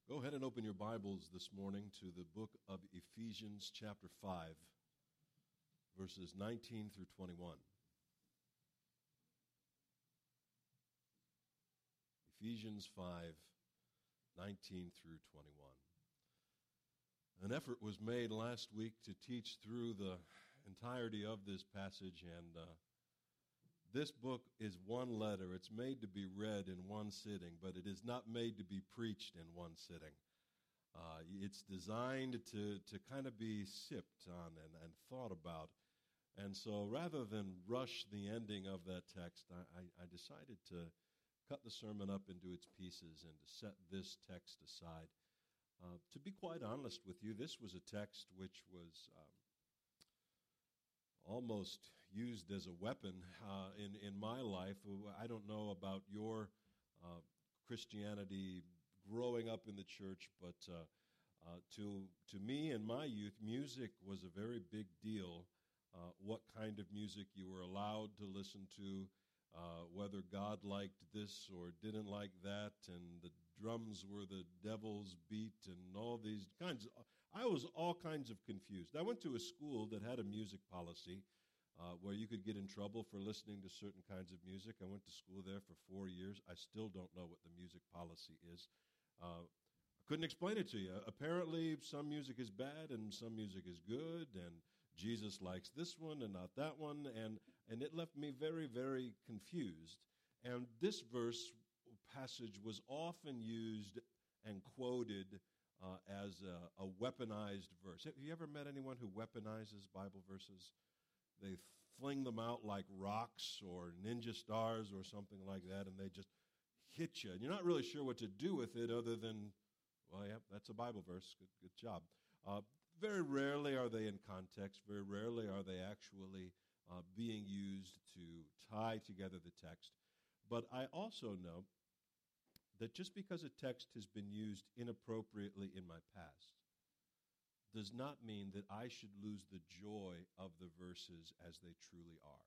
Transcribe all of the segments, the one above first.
Go ahead and open your Bibles this morning to the book of Ephesians chapter 5, verses 19 through 21. Ephesians 5, 19 through 21. An effort was made last week to teach through the entirety of this passage, and this book is one letter. It's made to be read in one sitting, but it is not made to be preached in one sitting. It's designed to kind of be sipped on and thought about. And so rather than rush the ending of that text, I decided to cut the sermon up into its pieces and to set this text aside. To be quite honest with you, this was a text which was almost used as a weapon in my life. I don't know about your Christianity growing up in the church, but to me in my youth, music was a very big deal. What kind of music you were allowed to listen to, whether God liked this or didn't like that, and the drums were the devil's beat and all these kinds. I was all kinds of confused. I went to a school that had a music policy where you could get in trouble for listening to certain kinds of music. I went to school there for 4 years. I still don't know what the music policy is. I couldn't explain it to you. Apparently, some music is bad and some music is good, and Jesus likes this one and not that one, and it left me very, very confused. And this passage was often used and quoted as a weaponized verse. Have you ever met anyone who weaponizes Bible verses? They fling them out like rocks or ninja stars or something like that, and they just hit you. And you're not really sure what to do with it other than, well, yeah, that's a Bible verse. Good job. Very rarely are they in context. Very rarely are they actually being used to tie together the text. But I also know that just because a text has been used inappropriately in my past does not mean that I should lose the joy of the verses as they truly are.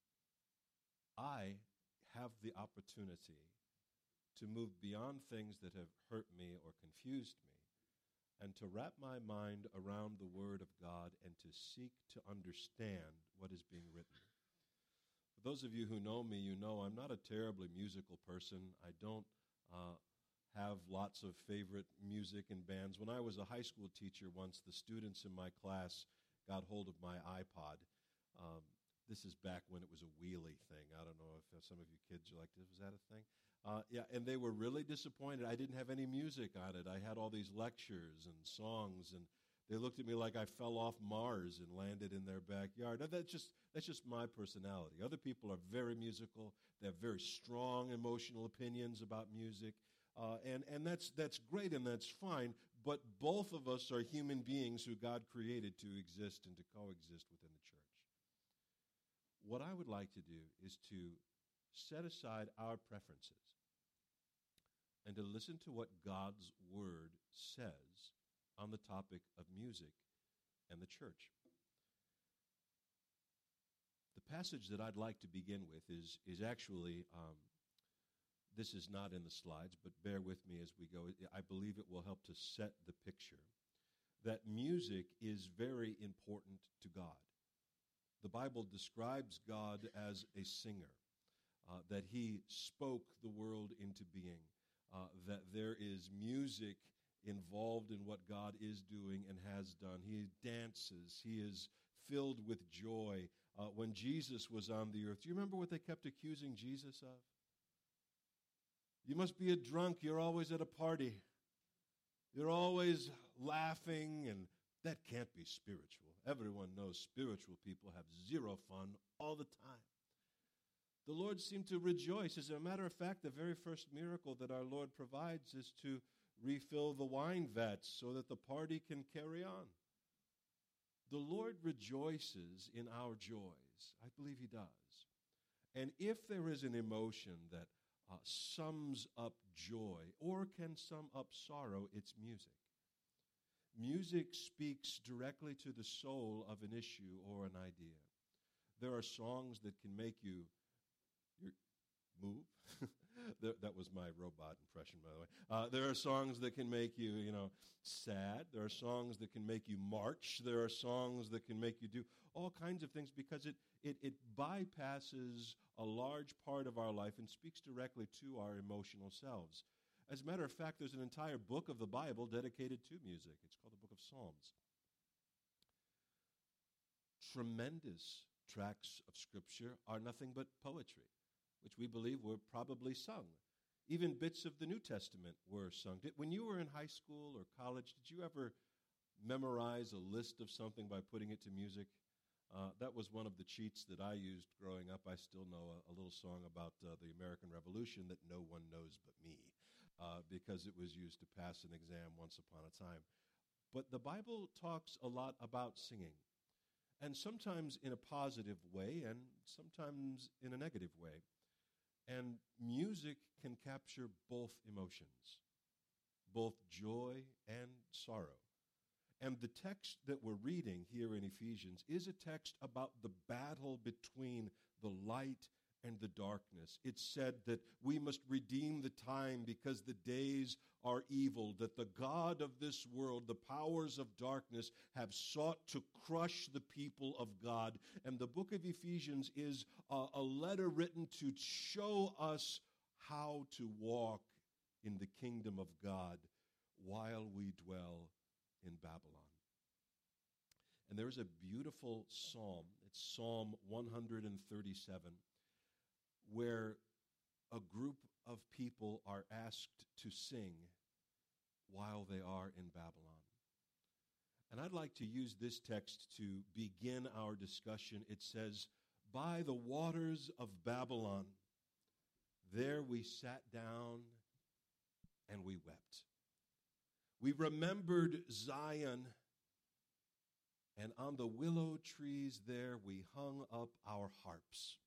I have the opportunity to move beyond things that have hurt me or confused me, and to wrap my mind around the Word of God and to seek to understand what is being written. For those of you who know me, you know I'm not a terribly musical person. I don't have lots of favorite music and bands. When I was a high school teacher once, the students in my class got hold of my iPod. This is back when it was a wheelie thing. I don't know if some of you kids are like, was that a thing? And they were really disappointed. I didn't have any music on it. I had all these lectures and songs, and they looked at me like I fell off Mars and landed in their backyard. Now, that's just my personality. Other people are very musical. They have very strong emotional opinions about music, and that's great and that's fine, but both of us are human beings who God created to exist and to coexist within the church. What I would like to do is to set aside our preferences and to listen to what God's Word says on the topic of music and the church. The passage that I'd like to begin with is actually, this is not in the slides, but bear with me as we go. I believe it will help to set the picture that music is very important to God. The Bible describes God as a singer, that he spoke the world into being, that there is music involved in what God is doing and has done. He dances. He is filled with joy. When Jesus was on the earth, do you remember what they kept accusing Jesus of? You must be a drunk. You're always at a party. You're always laughing, and that can't be spiritual. Everyone knows spiritual people have zero fun all the time. The Lord seemed to rejoice. As a matter of fact, the very first miracle that our Lord provides is to refill the wine vats so that the party can carry on. The Lord rejoices in our joys. I believe he does. And if there is an emotion that sums up joy or can sum up sorrow, it's music. Music speaks directly to the soul of an issue or an idea. There are songs that can make you move. That was my robot impression, by the way. There are songs that can make you, sad. There are songs that can make you march. There are songs that can make you do all kinds of things because it bypasses a large part of our life and speaks directly to our emotional selves. As a matter of fact, there's an entire book of the Bible dedicated to music. It's called the Book of Psalms. Tremendous tracts of Scripture are nothing but poetry, which we believe were probably sung. Even bits of the New Testament were sung. When you were in high school or college, did you ever memorize a list of something by putting it to music? That was one of the cheats that I used growing up. I still know a little song about the American Revolution that no one knows but me, because it was used to pass an exam once upon a time. But the Bible talks a lot about singing, and sometimes in a positive way and sometimes in a negative way. And music can capture both emotions, both joy and sorrow. And the text that we're reading here in Ephesians is a text about the battle between the light and the darkness. It's said that we must redeem the time because the days are evil, that the God of this world, the powers of darkness, have sought to crush the people of God. And the book of Ephesians is a letter written to show us how to walk in the kingdom of God while we dwell in Babylon. And there's a beautiful psalm. It's Psalm 137, where a group of people are asked to sing while they are in Babylon. And I'd like to use this text to begin our discussion. It says, "By the waters of Babylon, there we sat down and we wept. We remembered Zion, and on the willow trees there we hung up our harps.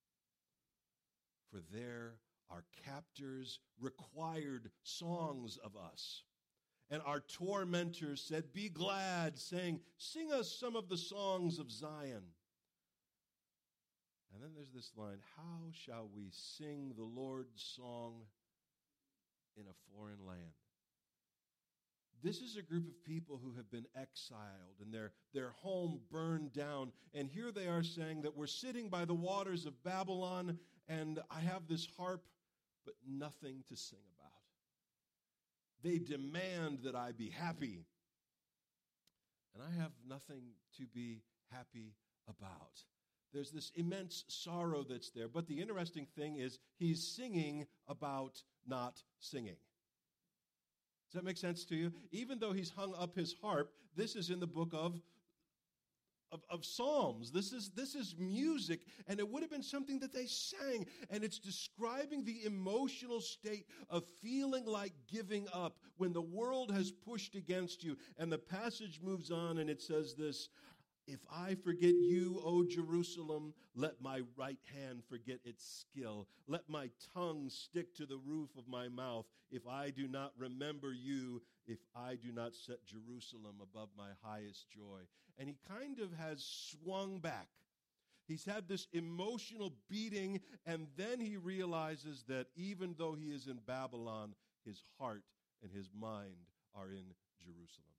For there our captors required songs of us, and our tormentors said, 'Be glad,' saying, 'Sing us some of the songs of Zion.'" And then there's this line, "How shall we sing the Lord's song in a foreign land?" This is a group of people who have been exiled and their home burned down. And here they are saying that we're sitting by the waters of Babylon and I have this harp, but nothing to sing about. They demand that I be happy, and I have nothing to be happy about. There's this immense sorrow that's there. But the interesting thing is he's singing about not singing. Does that make sense to you? Even though he's hung up his harp, this is in the book of Psalms. This is music, and it would have been something that they sang, and it's describing the emotional state of feeling like giving up when the world has pushed against you. And the passage moves on, and it says this, "If I forget you, O Jerusalem, let my right hand forget its skill. Let my tongue stick to the roof of my mouth. If I do not remember you, if I do not set Jerusalem above my highest joy." And he kind of has swung back. He's had this emotional beating, and then he realizes that even though he is in Babylon, his heart and his mind are in Jerusalem.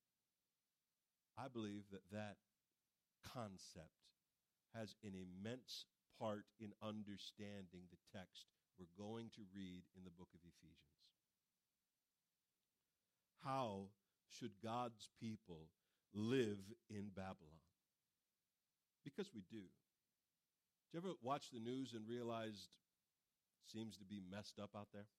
I believe that concept has an immense part in understanding the text we're going to read in the book of Ephesians. How should God's people live in Babylon? Because we do. Did you ever watch the news and realize it seems to be messed up out there?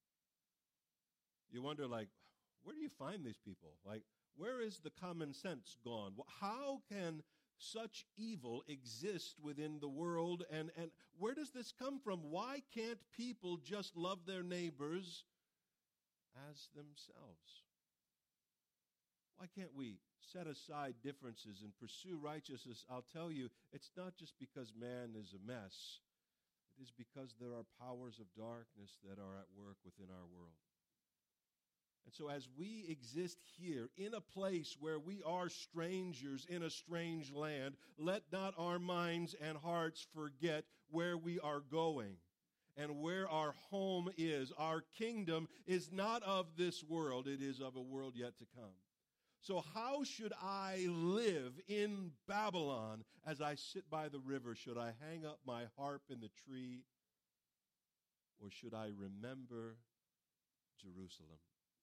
You wonder, where do you find these people? Where is the common sense gone? How can such evil exist within the world, and where does this come from? Why can't people just love their neighbors as themselves? Why can't we set aside differences and pursue righteousness? I'll tell you, it's not just because man is a mess. It is because there are powers of darkness that are at work within our world. And so as we exist here in a place where we are strangers in a strange land, let not our minds and hearts forget where we are going. and where our home is. Our kingdom is not of this world. It is of a world yet to come. So how should I live in Babylon as I sit by the river? Should I hang up my harp in the tree, or should I remember Jerusalem?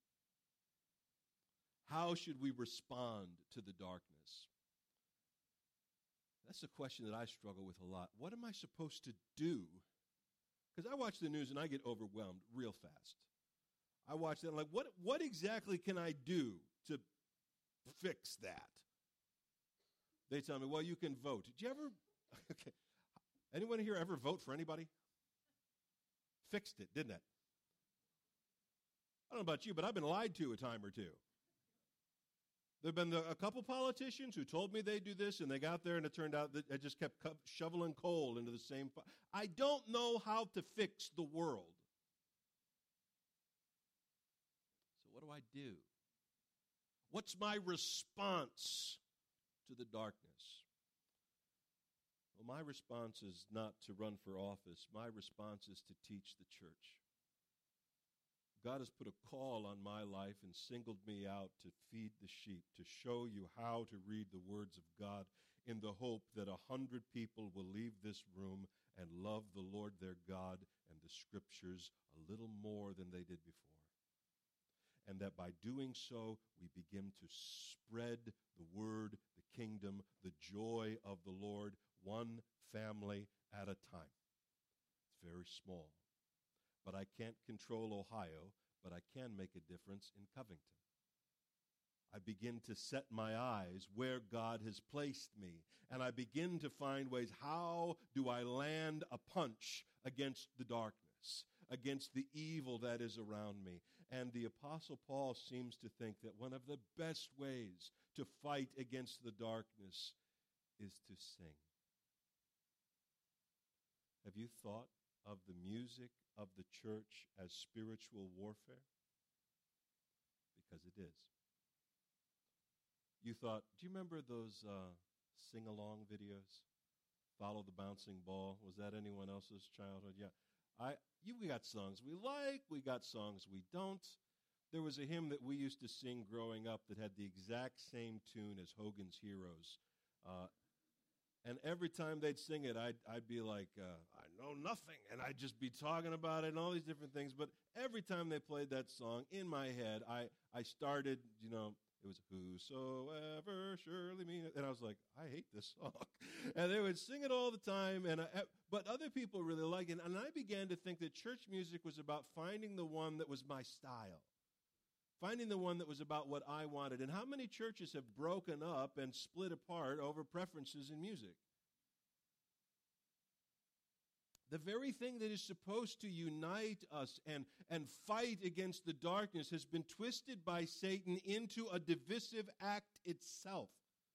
How should we respond to the darkness? That's a question that I struggle with a lot. What am I supposed to do? Because I watch the news and I get overwhelmed real fast. I watch that and I'm like, what exactly can I do to fix that? They tell me, well, you can vote. Did you ever, okay, anyone here ever vote for anybody? Fixed it, didn't it? I don't know about you, but I've been lied to a time or two. There have been a couple politicians who told me they'd do this, and they got there, and it turned out that I just kept shoveling coal into the same fire. I don't know how to fix the world. So what do I do? What's my response to the darkness? Well, my response is not to run for office. My response is to teach the church. God has put a call on my life and singled me out to feed the sheep, to show you how to read the words of God in the hope that 100 people will leave this room and love the Lord their God and the Scriptures a little more than they did before. And that by doing so, we begin to spread the word, the kingdom, the joy of the Lord, one family at a time. It's very small. But I can't control Ohio, but I can make a difference in Covington. I begin to set my eyes where God has placed me, and I begin to find ways, how do I land a punch against the darkness, against the evil that is around me? And the Apostle Paul seems to think that one of the best ways to fight against the darkness is to sing. Have you thought of the music of the church as spiritual warfare? Because it is. You thought, do you remember those sing-along videos? Follow the Bouncing Ball. Was that anyone else's childhood? Yeah. We got songs we like. We got songs we don't. There was a hymn that we used to sing growing up that had the exact same tune as Hogan's Heroes. And every time they'd sing it, I'd be like, I know nothing. And I'd just be talking about it and all these different things. But every time they played that song, in my head, I started, it was whosoever surely mean it. And I was like, I hate this song. And they would sing it all the time. But other people really liked it. And I began to think that church music was about finding the one that was my style. Finding the one that was about what I wanted. And how many churches have broken up and split apart over preferences in music? The very thing that is supposed to unite us and fight against the darkness has been twisted by Satan into a divisive act itself.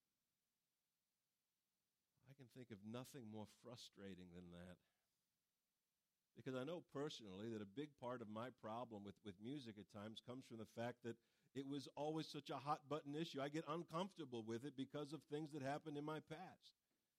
I can think of nothing more frustrating than that. Because I know personally that a big part of my problem with music at times comes from the fact that it was always such a hot-button issue. I get uncomfortable with it because of things that happened in my past.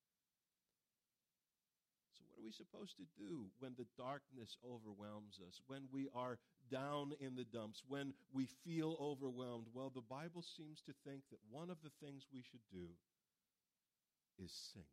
So what are we supposed to do when the darkness overwhelms us, when we are down in the dumps, when we feel overwhelmed? Well, the Bible seems to think that one of the things we should do is sing.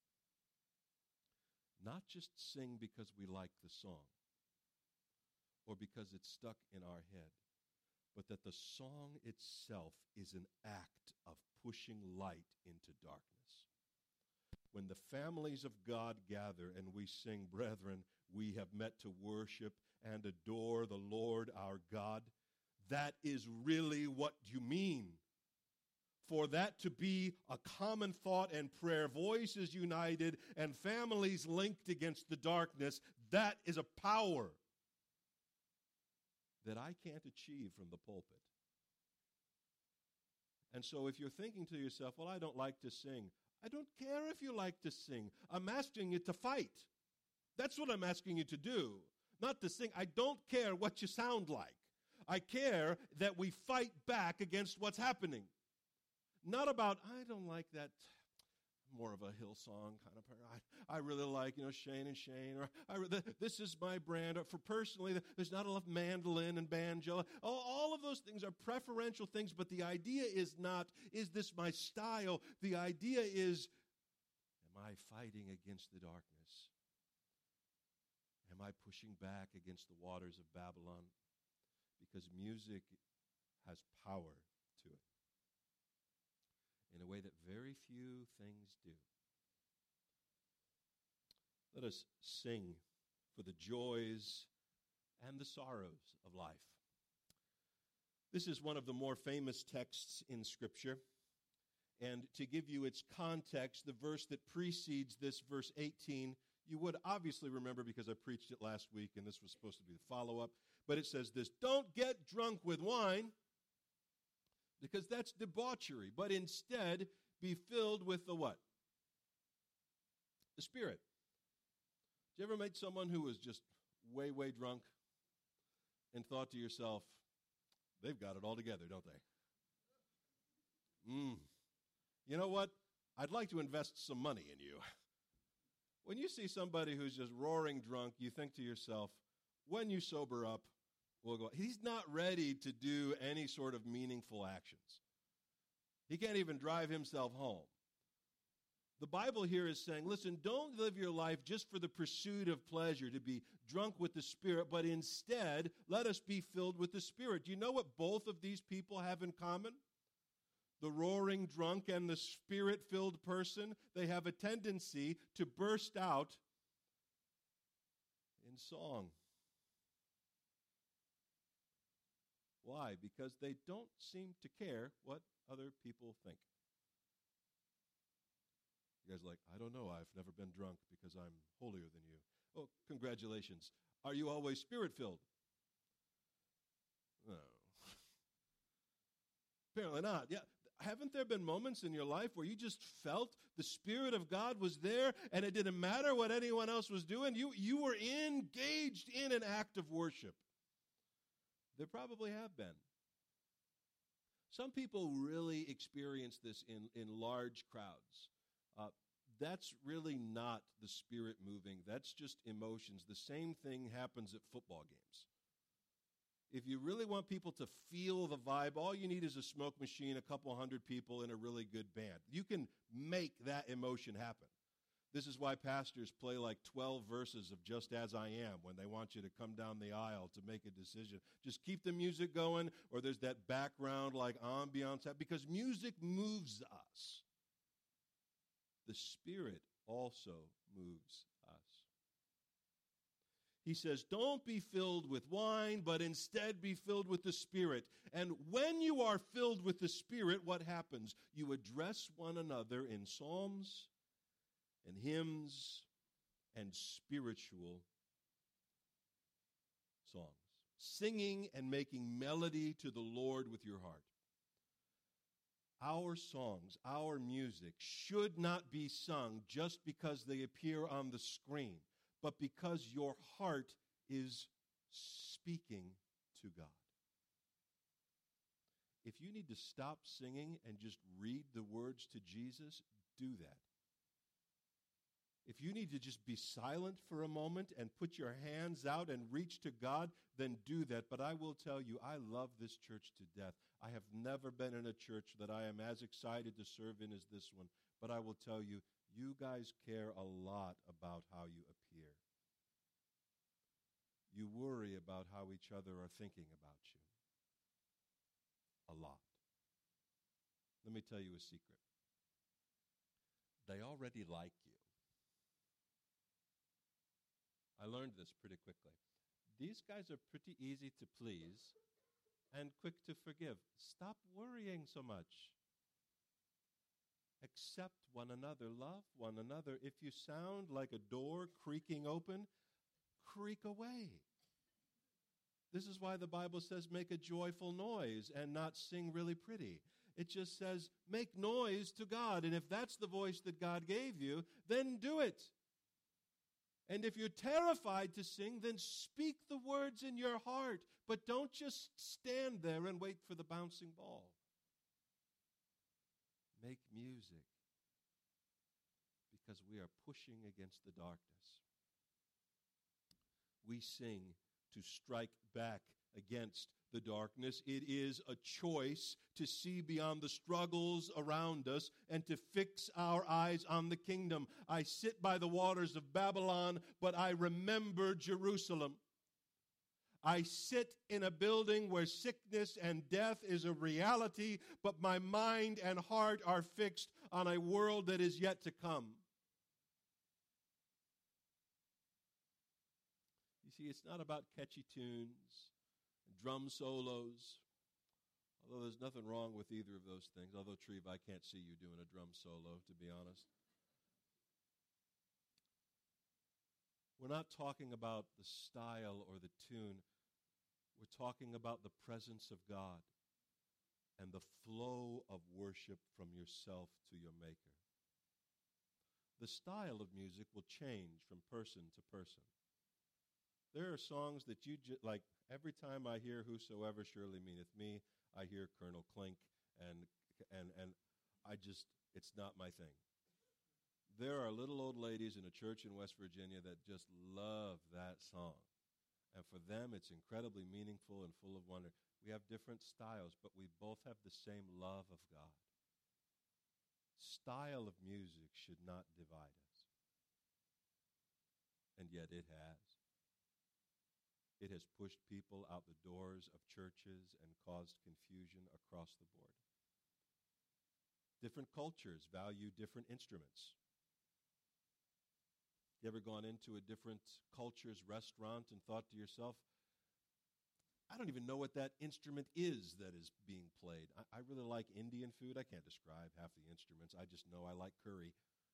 Not just sing because we like the song or because it's stuck in our head, but that the song itself is an act of pushing light into darkness. When the families of God gather and we sing, "Brethren, we have met to worship and adore the Lord our God," that is really what you mean. For that to be a common thought and prayer, voices united and families linked against the darkness, that is a power that I can't achieve from the pulpit. And so if you're thinking to yourself, well, I don't like to sing, I don't care if you like to sing. I'm asking you to fight. That's what I'm asking you to do, not to sing. I don't care what you sound like. I care that we fight back against what's happening. Not about, I don't like that more of a Hillsong kind of person. I really like, Shane and Shane. Or this is my brand. For personally, there's not enough mandolin and banjo. All of those things are preferential things, but the idea is not, is this my style? The idea is, am I fighting against the darkness? Am I pushing back against the waters of Babylon? Because music has power to it in a way that very few things do. Let us sing for the joys and the sorrows of life. This is one of the more famous texts in Scripture. And to give you its context, the verse that precedes this, verse 18, you would obviously remember because I preached it last week, and this was supposed to be the follow-up. But it says this, don't get drunk with wine, because that's debauchery, but instead be filled with the what? The Spirit. Did you ever meet someone who was just way, way drunk and thought to yourself, they've got it all together, don't they? You know what? I'd like to invest some money in you. When you see somebody who's just roaring drunk, you think to yourself, when you sober up, we'll go. He's not ready to do any sort of meaningful actions. He can't even drive himself home. The Bible here is saying, listen, don't live your life just for the pursuit of pleasure, to be drunk with the Spirit, but instead, let us be filled with the Spirit. Do you know what both of these people have in common? The roaring drunk and the Spirit-filled person, they have a tendency to burst out in song. Why? Because they don't seem to care what other people think. You guys are like, I don't know, I've never been drunk because I'm holier than you. Oh, congratulations. Are you always Spirit-filled? No. Apparently not. Yeah. Haven't there been moments in your life where you just felt the Spirit of God was there and it didn't matter what anyone else was doing? You were engaged in an act of worship. There probably have been. Some people really experience this in large crowds. That's really not the Spirit moving. That's just emotions. The same thing happens at football games. If you really want people to feel the vibe, all you need is a smoke machine, a couple hundred people, and a really good band. You can make that emotion happen. This is why pastors play like 12 verses of Just As I Am when they want you to come down the aisle to make a decision. Just keep the music going, or there's that background like ambiance, because music moves us. The Spirit also moves us. He says, don't be filled with wine, but instead be filled with the Spirit. And when you are filled with the Spirit, what happens? You address one another in psalms and hymns and spiritual songs, singing and making melody to the Lord with your heart. Our songs, our music should not be sung just because they appear on the screen, but because your heart is speaking to God. If you need to stop singing and just read the words to Jesus, do that. If you need to just be silent for a moment and put your hands out and reach to God, then do that. But I will tell you, I love this church to death. I have never been in a church that I am as excited to serve in as this one. But I will tell you, you guys care a lot about how you appear. You worry about how each other are thinking about you. A lot. Let me tell you a secret. They already like you. I learned this pretty quickly. These guys are pretty easy to please and quick to forgive. Stop worrying so much. Accept one another. Love one another. If you sound like a door creaking open, creak away. This is why the Bible says make a joyful noise and not sing really pretty. It just says make noise to God. And if that's the voice that God gave you, then do it. And if you're terrified to sing, then speak the words in your heart. But don't just stand there and wait for the bouncing ball. Make music because we are pushing against the darkness. We sing to strike back against the darkness. It is a choice to see beyond the struggles around us and to fix our eyes on the kingdom. I sit by the waters of Babylon, but I remember Jerusalem. I sit in a building where sickness and death is a reality, but my mind and heart are fixed on a world that is yet to come. You see, it's not about catchy tunes, drum solos, although there's nothing wrong with either of those things. Although, Treve, I can't see you doing a drum solo, to be honest. We're not talking about the style or the tune. We're talking about the presence of God and the flow of worship from yourself to your Maker. The style of music will change from person to person. There are songs that you like. Every time I hear "Whosoever Surely Meaneth Me," I hear Colonel Klink, and it's not my thing. There are little old ladies in a church in West Virginia that just love that song. And for them, it's incredibly meaningful and full of wonder. We have different styles, but we both have the same love of God. Style of music should not divide us. And yet it has. It has pushed people out the doors of churches and caused confusion across the board. Different cultures value different instruments. You ever gone into a different culture's restaurant and thought to yourself, I don't even know what that instrument is that is being played. I really like Indian food. I can't describe half the instruments. I just know I like curry.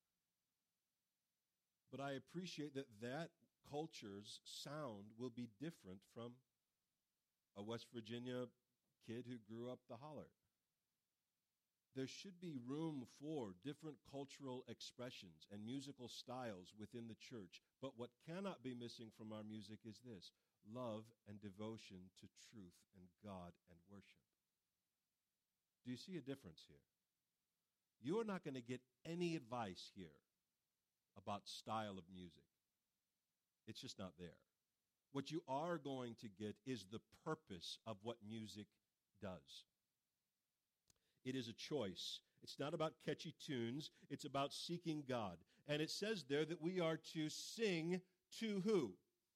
But I appreciate that culture's sound will be different from a West Virginia kid who grew up the holler. There should be room for different cultural expressions and musical styles within the church. But what cannot be missing from our music is this: love and devotion to truth and God and worship. Do you see a difference here? You are not going to get any advice here about style of music. It's just not there. What you are going to get is the purpose of what music does. It is a choice. It's not about catchy tunes. It's about seeking God. And it says there that we are to sing to who?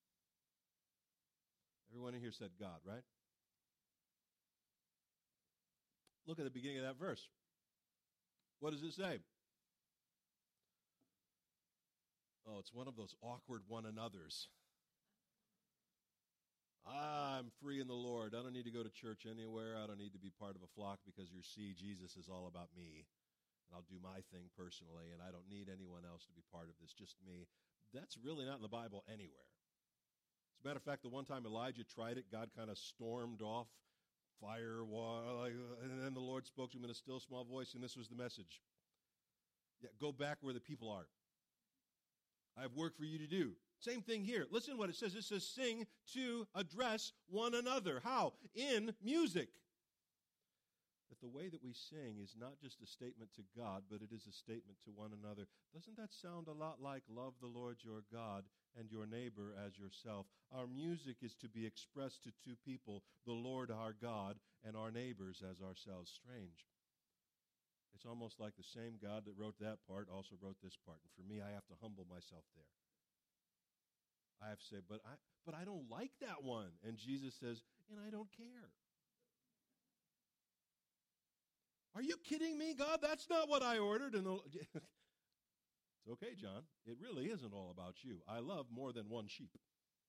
Everyone in here said God, right? Look at the beginning of that verse. What does it say? Oh, it's one of those awkward one another's. I'm free in the Lord. I don't need to go to church anywhere. I don't need to be part of a flock because you see, Jesus is all about me. And I'll do my thing personally, and I don't need anyone else to be part of this, just me. That's really not in the Bible anywhere. As a matter of fact, the one time Elijah tried it, God kind of stormed off, fire, water, and then the Lord spoke to him in a still small voice, and this was the message. Yeah, go back where the people are. I have work for you to do. Same thing here. Listen to what it says. It says sing to address one another. How? In music. That the way that we sing is not just a statement to God, but it is a statement to one another. Doesn't that sound a lot like love the Lord your God and your neighbor as yourself? Our music is to be expressed to two people, the Lord our God and our neighbors as ourselves. Strange. It's almost like the same God that wrote that part also wrote this part. And for me, I have to humble myself there. I have to say, but I don't like that one. And Jesus says, and I don't care. Are you kidding me, God? That's not what I ordered. And it's okay, John. It really isn't all about you. I love more than one sheep.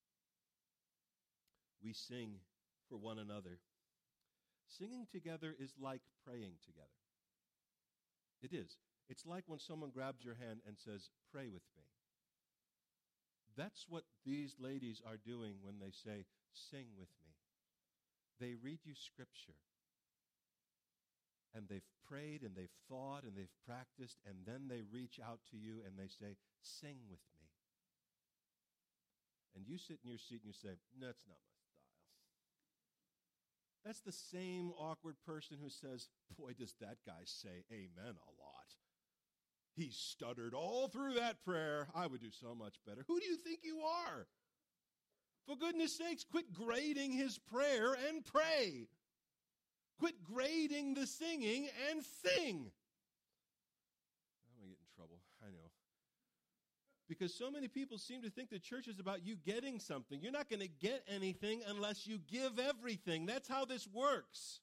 We sing for one another. Singing together is like praying together. It is. It's like when someone grabs your hand and says, pray with me. That's what these ladies are doing when they say, sing with me. They read you scripture. And they've prayed and they've thought and they've practiced, and then they reach out to you and they say, sing with me. And you sit in your seat and you say, no, that's not my style. That's the same awkward person who says, boy, does that guy say amen a lot. He stuttered all through that prayer. I would do so much better. Who do you think you are? For goodness sakes, quit grading his prayer and pray. Quit grading the singing and sing. I'm going to get in trouble. I know. Because so many people seem to think the church is about you getting something. You're not going to get anything unless you give everything. That's how this works.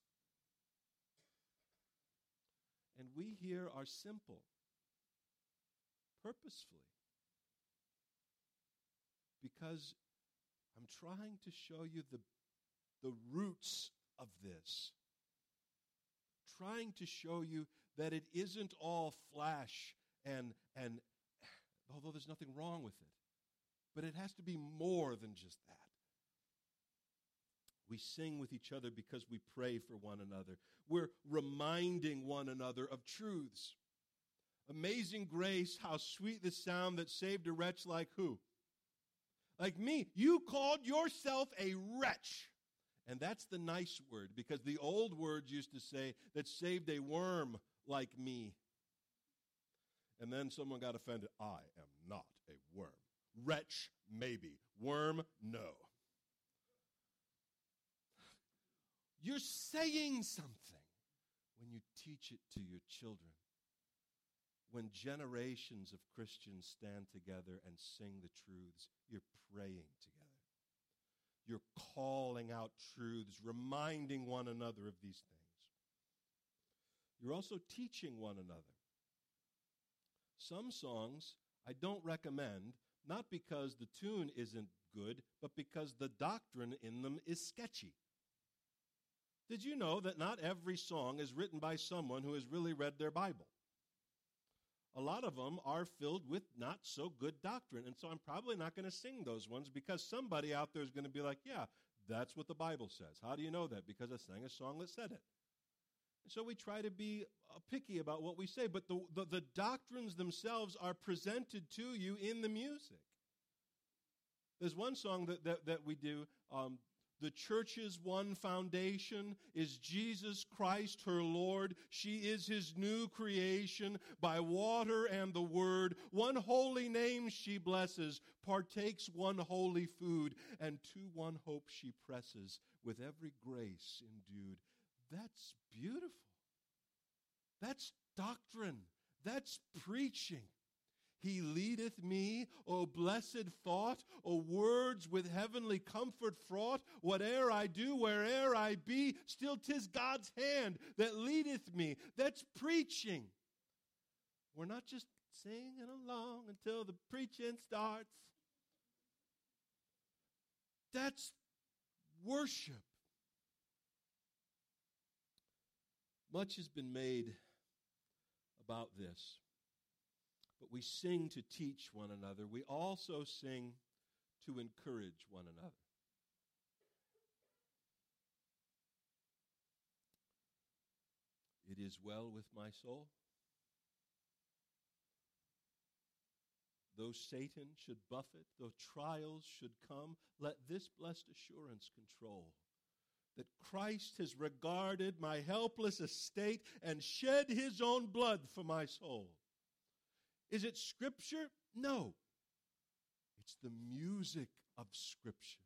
And we here are simple, purposefully. Because I'm trying to show you the roots of this. Trying to show you that it isn't all flash and although there's nothing wrong with it, but it has to be more than just that. We sing with each other because we pray for one another. We're reminding one another of truths. Amazing grace, how sweet the sound that saved a wretch like who? Like me. You called yourself a wretch. And that's the nice word, because the old words used to say that saved a worm like me. And then someone got offended. I am not a worm. Wretch, maybe. Worm, no. You're saying something when you teach it to your children. When generations of Christians stand together and sing the truths, you're praying together. You're calling out truths, reminding one another of these things. You're also teaching one another. Some songs I don't recommend, not because the tune isn't good, but because the doctrine in them is sketchy. Did you know that not every song is written by someone who has really read their Bible? A lot of them are filled with not so good doctrine, and so I'm probably not going to sing those ones because somebody out there is going to be like, yeah, that's what the Bible says. How do you know that? Because I sang a song that said it. And so we try to be picky about what we say, but the doctrines themselves are presented to you in the music. There's one song that we do, the church's one foundation is Jesus Christ, her Lord. She is his new creation by water and the word. One holy name she blesses, partakes one holy food, and to one hope she presses with every grace endued. That's beautiful. That's doctrine. That's preaching. He leadeth me, O blessed thought, O words with heavenly comfort fraught. Whate'er I do, where'er I be, still 'tis God's hand that leadeth me. That's preaching. We're not just singing along until the preaching starts. That's worship. Much has been made about this. But we sing to teach one another. We also sing to encourage one another. It is well with my soul. Though Satan should buffet, though trials should come, let this blessed assurance control, that Christ has regarded my helpless estate and shed his own blood for my soul. Is it Scripture? No. It's the music of Scripture.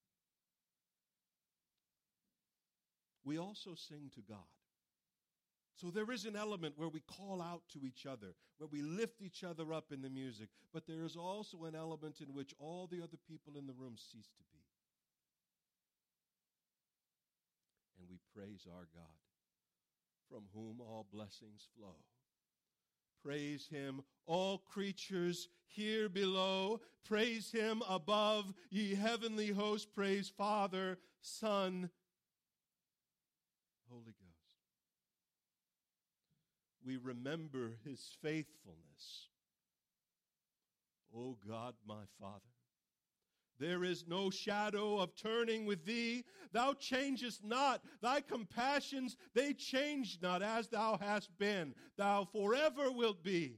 We also sing to God. So there is an element where we call out to each other, where we lift each other up in the music, but there is also an element in which all the other people in the room cease to be. And we praise our God, from whom all blessings flow. Praise him, all creatures here below. Praise him above, ye heavenly hosts. Praise Father, Son, Holy Ghost. We remember his faithfulness. O God, my Father, there is no shadow of turning with thee. Thou changest not. Thy compassions, they change not. As thou hast been, thou forever wilt be.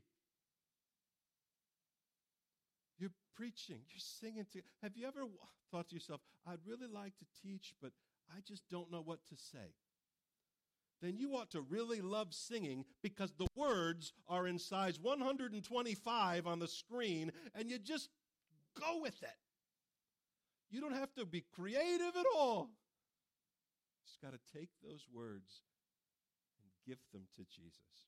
You're preaching. You're singing. Have you ever thought to yourself, I'd really like to teach, but I just don't know what to say? then you ought to really love singing, because the words are in size 125 on the screen, and you just go with it. You don't have to be creative at all. You just got to take those words and give them to Jesus.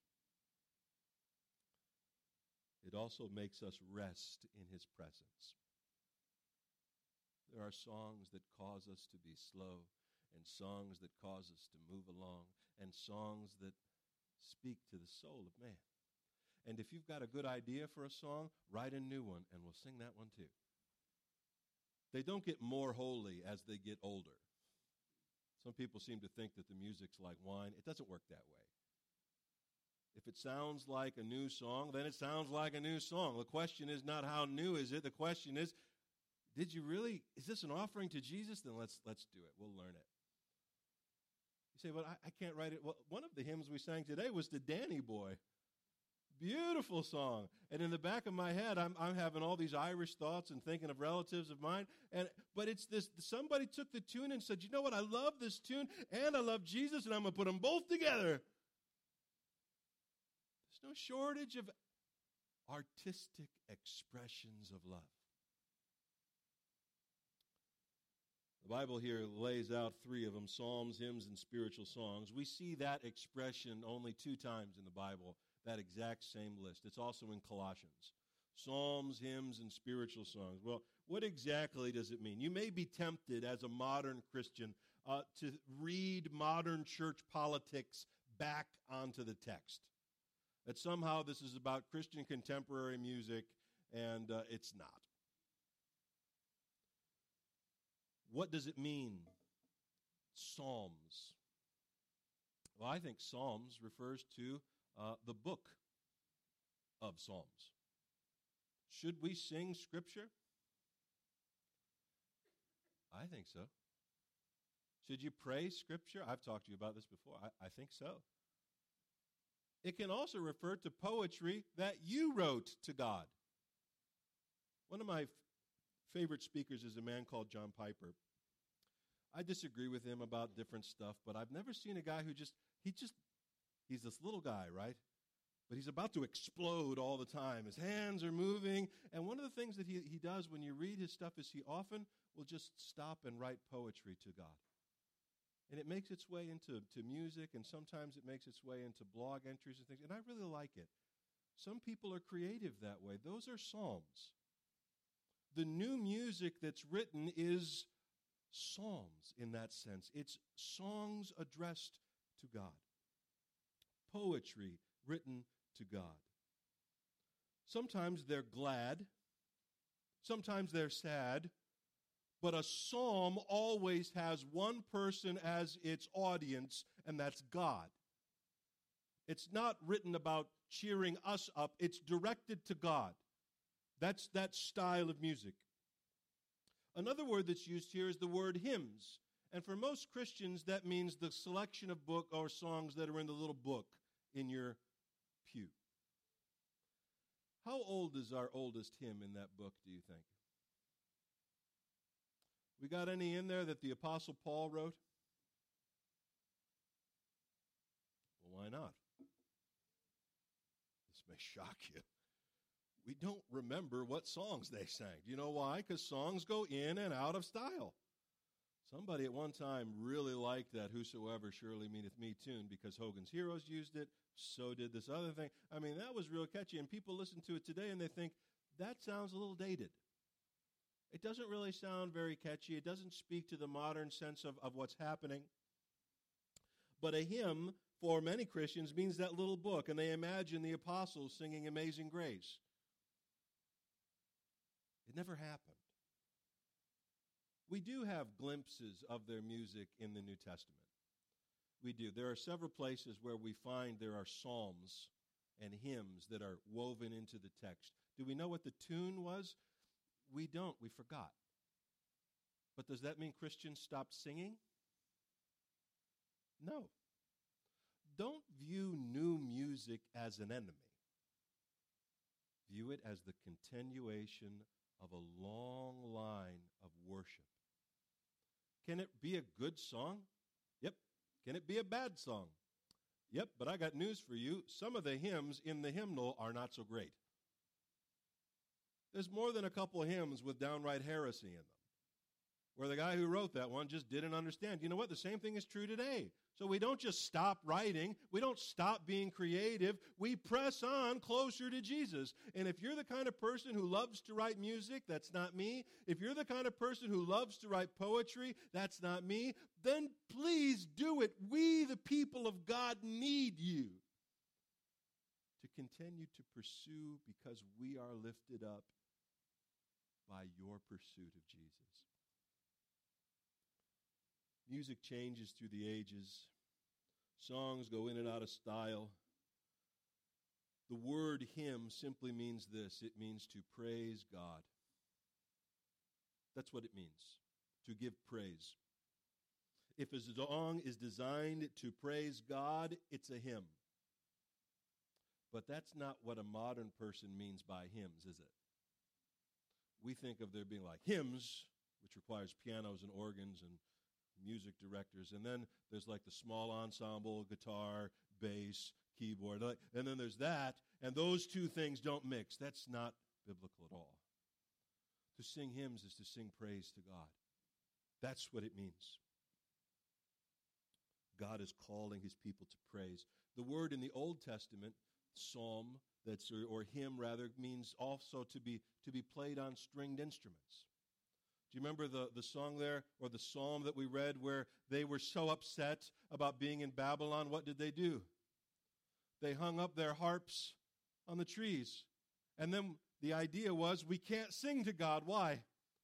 It also makes us rest in his presence. There are songs that cause us to be slow, and songs that cause us to move along, and songs that speak to the soul of man. And if you've got a good idea for a song, write a new one, and we'll sing that one too. They don't get more holy as they get older. Some people seem to think that the music's like wine. It doesn't work that way. If it sounds like a new song, then it sounds like a new song. The question is not how new is it. The question is, is this an offering to Jesus? Then let's do it. We'll learn it. You say, well, I can't write it. Well, one of the hymns we sang today was the Danny Boy. Beautiful song. And in the back of my head, I'm having all these Irish thoughts and thinking of relatives of mine. But it's this, somebody took the tune and said, you know what, I love this tune and I love Jesus, and I'm going to put them both together. There's no shortage of artistic expressions of love. The Bible here lays out 3 of them, psalms, hymns, and spiritual songs. We see that expression only 2 times in the Bible, that exact same list. It's also in Colossians. Psalms, hymns, and spiritual songs. Well, what exactly does it mean? You may be tempted as a modern Christian to read modern church politics back onto the text. That somehow this is about Christian contemporary music, and it's not. What does it mean, psalms? Well, I think psalms refers to the book of Psalms. Should we sing Scripture? I think so. Should you pray Scripture? I've talked to you about this before. I think so. It can also refer to poetry that you wrote to God. One of my favorite speakers is a man called John Piper. I disagree with him about different stuff, but I've never seen a guy he's this little guy, right? But he's about to explode all the time. His hands are moving. And one of the things that he does when you read his stuff is he often will just stop and write poetry to God. And it makes its way into music, and sometimes it makes its way into blog entries and things. And I really like it. Some people are creative that way. Those are psalms. The new music that's written is psalms in that sense. It's songs addressed to God. Poetry written to God. Sometimes they're glad. Sometimes they're sad. But a psalm always has one person as its audience, and that's God. It's not written about cheering us up. It's directed to God. That's that style of music. Another word that's used here is the word hymns. And for most Christians, that means the selection of book or songs that are in the little book in your pew. How old is our oldest hymn in that book, do you think? We got any in there that the Apostle Paul wrote? Well, why not? This may shock you. We don't remember what songs they sang. Do you know why? Because songs go in and out of style. Somebody at one time really liked that "Whosoever Surely Meaneth Me" tune because Hogan's Heroes used it. So did this other thing. I mean, that was real catchy, and people listen to it today and they think, that sounds a little dated. It doesn't really sound very catchy. It doesn't speak to the modern sense of what's happening. But a hymn, for many Christians, means that little book, and they imagine the apostles singing Amazing Grace. It never happened. We do have glimpses of their music in the New Testament. We do. There are several places where we find there are psalms and hymns that are woven into the text. Do we know what the tune was? We don't. We forgot. But does that mean Christians stopped singing? No. Don't view new music as an enemy. View it as the continuation of a long line of worship. Can it be a good song? Yep. Can it be a bad song? Yep, but I got news for you. Some of the hymns in the hymnal are not so great. There's more than a couple hymns with downright heresy in them, where the guy who wrote that one just didn't understand. You know what? The same thing is true today. So we don't just stop writing. We don't stop being creative. We press on closer to Jesus. And if you're the kind of person who loves to write music, that's not me. If you're the kind of person who loves to write poetry, that's not me. Then please do it. We, the people of God, need you to continue to pursue, because we are lifted up by your pursuit of Jesus. Music changes through the ages. Songs go in and out of style. The word hymn simply means this. It means to praise God. That's what it means, to give praise. If a song is designed to praise God, it's a hymn. But that's not what a modern person means by hymns, is it? We think of there being like hymns, which requires pianos and organs and music directors, and then there's like the small ensemble, guitar, bass, keyboard, and then there's that, and those two things don't mix. That's not biblical at all. To sing hymns is to sing praise to God. That's what it means. God is calling his people to praise. The word in the Old Testament, psalm, or hymn rather, means also to be played on stringed instruments. Do you remember the song there, or the psalm that we read, where they were so upset about being in Babylon? What did they do? They hung up their harps on the trees. And then the idea was, we can't sing to God. Why?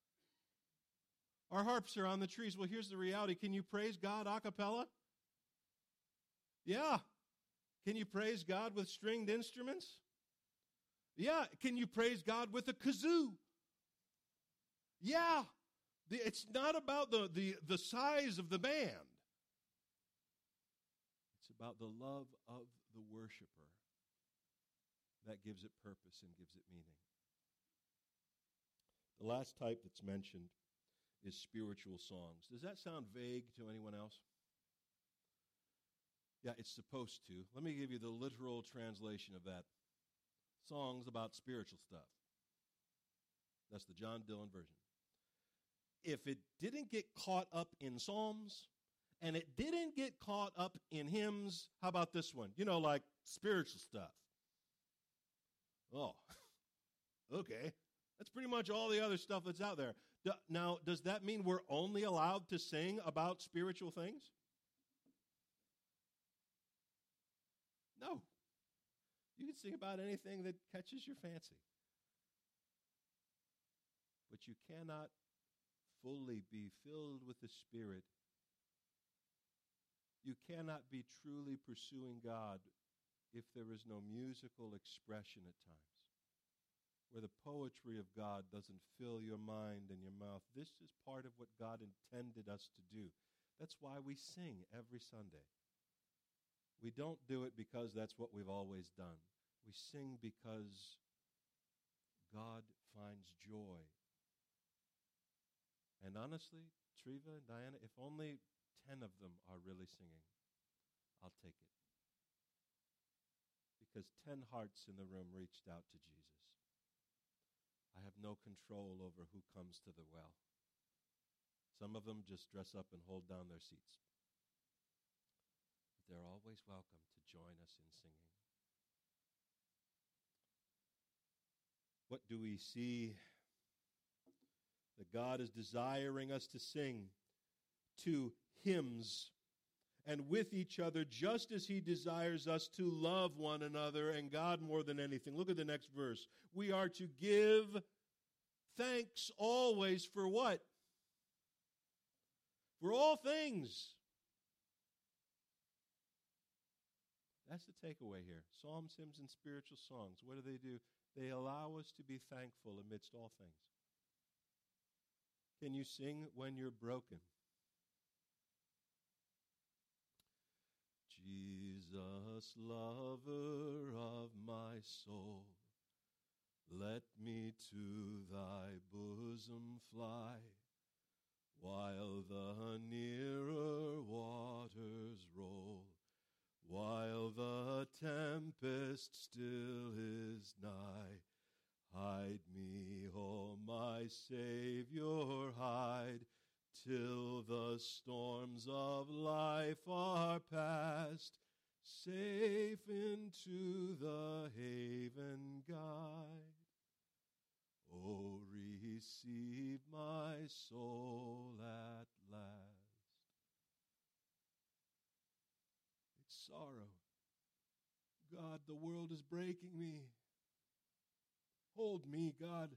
Our harps are on the trees. Well, here's the reality. Can you praise God a cappella? Yeah. Can you praise God with stringed instruments? Yeah. Can you praise God with a kazoo? Yeah. It's not about the size of the band. It's about the love of the worshiper that gives it purpose and gives it meaning. The last type that's mentioned is spiritual songs. Does that sound vague to anyone else? Yeah, it's supposed to. Let me give you the literal translation of that. Songs about spiritual stuff. That's the John Dillon version. If it didn't get caught up in psalms, and it didn't get caught up in hymns, how about this one? Like spiritual stuff. Oh, okay. That's pretty much all the other stuff that's out there. Now, does that mean we're only allowed to sing about spiritual things? No. You can sing about anything that catches your fancy. But you cannot fully be filled with the Spirit. You cannot be truly pursuing God if there is no musical expression at times, where the poetry of God doesn't fill your mind and your mouth. This is part of what God intended us to do. That's why we sing every Sunday. We don't do it because that's what we've always done. We sing because God finds joy. And honestly, Treva and Diana, if only 10 of them are really singing, I'll take it. Because 10 hearts in the room reached out to Jesus. I have no control over who comes to the well. Some of them just dress up and hold down their seats. But they're always welcome to join us in singing. What do we see? That God is desiring us to sing to hymns and with each other, just as he desires us to love one another and God more than anything. Look at the next verse. We are to give thanks always for what? For all things. That's the takeaway here. Psalms, hymns, and spiritual songs. What do? They allow us to be thankful amidst all things. Can you sing when you're broken? Jesus, lover of my soul, let me to thy bosom fly, while the nearer waters roll, while tempest still is nigh. Hide me, O my Savior, hide, till the storms of life are past. Safe into the haven guide. Oh, receive my soul at last. It's sorrow. God, the world is breaking me. Hold me, God.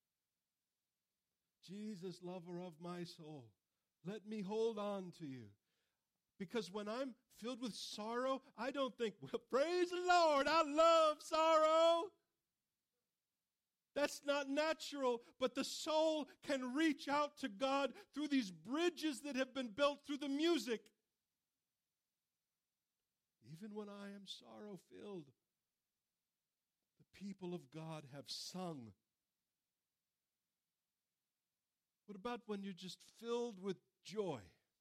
Jesus, lover of my soul, let me hold on to you. Because when I'm filled with sorrow, I don't think, well, praise the Lord, I love sorrow. That's not natural, but the soul can reach out to God through these bridges that have been built through the music. Even when I am sorrow-filled, the people of God have sung. What about when you're just filled with joy?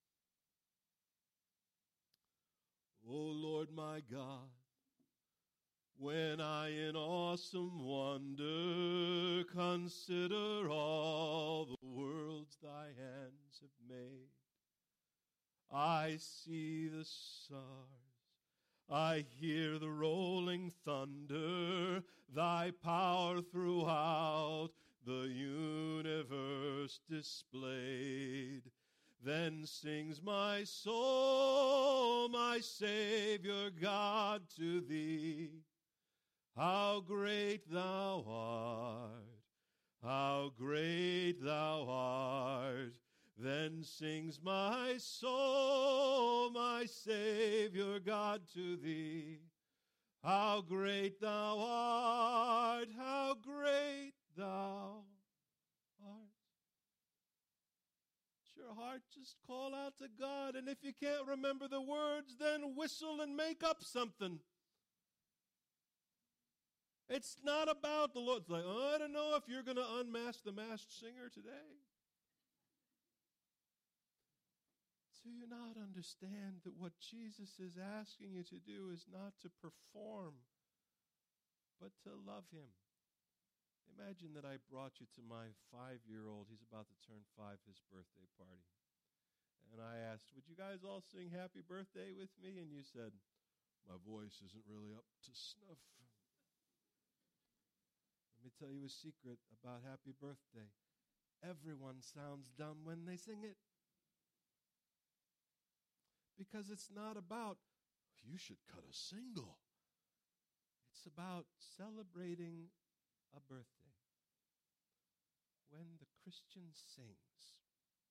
Oh, Lord my God, when I in awesome wonder consider all the worlds thy hands have made, I see the stars, I hear the rolling thunder, thy power throughout the universe displayed. Then sings my soul, my Savior God, to thee. How great thou art, how great thou art. Then sings my soul, my Savior God, to thee. How great thou art, how great thou art. Your heart, just call out to God, and if you can't remember the words, then whistle and make up something. It's not about the Lord. It's like, oh, I don't know if you're going to unmask the masked singer today. Do you not understand that what Jesus is asking you to do is not to perform, but to love him? Imagine that I brought you to my 5-year-old. He's about to turn 5, his birthday party. And I asked, would you guys all sing happy birthday with me? And you said, my voice isn't really up to snuff. Let me tell you a secret about happy birthday. Everyone sounds dumb when they sing it. Because it's not about, you should cut a single. It's about celebrating a birthday. When the Christian sings,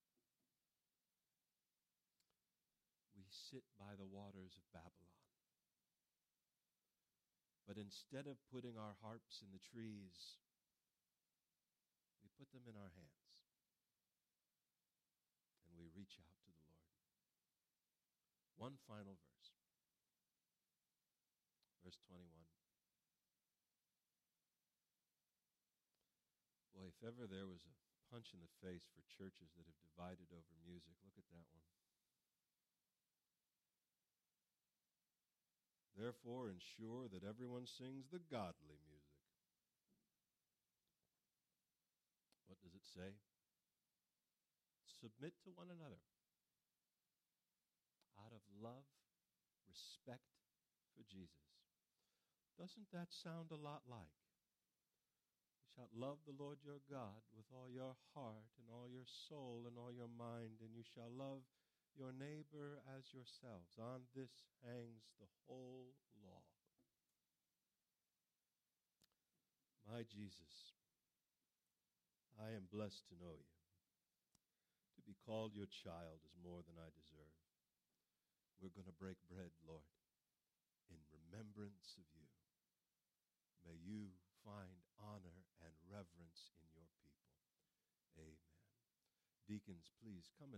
we sit by the waters of Babylon. But instead of putting our harps in the trees, we put them in our hands. And we reach out to the Lord. One final verse. Verse 21. Boy, if ever there was a punch in the face for churches that have divided over music, look at that one. Therefore, ensure that everyone sings the godly music. What does it say? Submit to one another out of love, respect for Jesus. Doesn't that sound a lot like? You shall love the Lord your God with all your heart and all your soul and all your mind, and you shall love your neighbor as yourselves. On this hangs the whole law. My Jesus, I am blessed to know you. To be called your child is more than I deserve. We're going to break bread, Lord, in remembrance of you. May you find honor and reverence in your people. Amen. Deacons, please come and